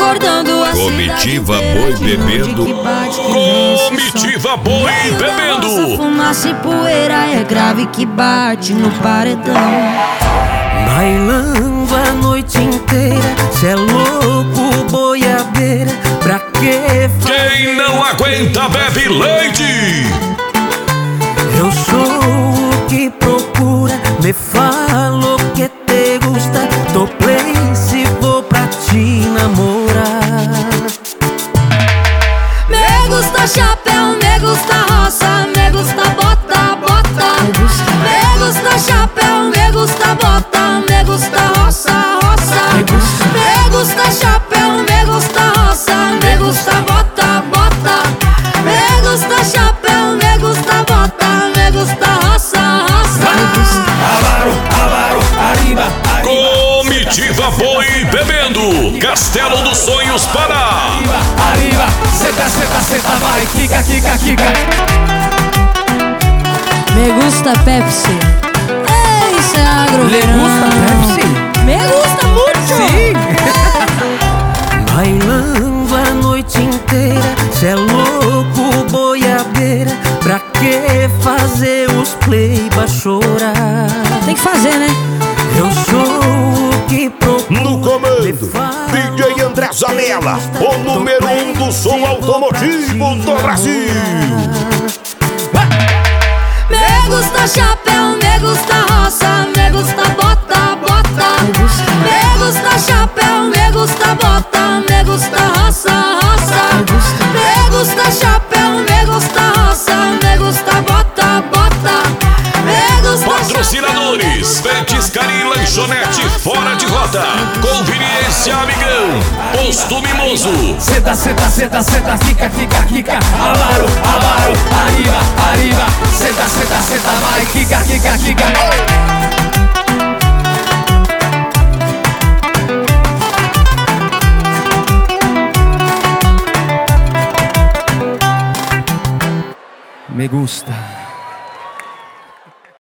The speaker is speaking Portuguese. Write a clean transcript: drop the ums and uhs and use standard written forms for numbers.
acordando a Comitiva Boi bebendo. Comitiva Boi bebendo. Fumaça e poeira é grave que bate no paredão. Bailando a noite inteira, cê é louco, boiadeira, pra que fazer? Quem não aguenta bebe leite. Eu sou o que procura, me falo que te gusta, tô play se vou pra te namorar. Me gusta chapéu, me gusta roça, me gusta bota, bota. Me gusta chapéu, me gusta bota, me gusta roça, roça. Me gusta chapéu, me gusta roça, me gusta bota, bota. Me gusta chapéu, me gusta bota, me gusta roça, roça. Avaro, arriba, Comitiva Boi bebendo. Castelo dos Sonhos Pará. arriba, senta, vai, quica. Me gusta Pepsi. Ei, isso é agro. Le gusta Pepsi? Me gusta muito. Sim. Bailando a noite inteira, cê é louco, boiadeira, pra que fazer os playba chorar? Tem que fazer, né? Eu sou o que procura. No comando, DJ André Zanella, o número 1 do som automotivo do Brasil. Me gusta chapéu, me gusta roça, me gusta bota, bota. Me gusta chapéu, me gusta bota, me gusta roça, roça. Me gusta chapéu, me gusta roça, me gusta bota, bota. Me gusta Patrocinadores: Petiscaria e Lanchonete Fora de Rota. Conveniência Amigão, Posto Mimoso. Senta, quica. Avaro, arriba, senta, vai, quica. Me gusta.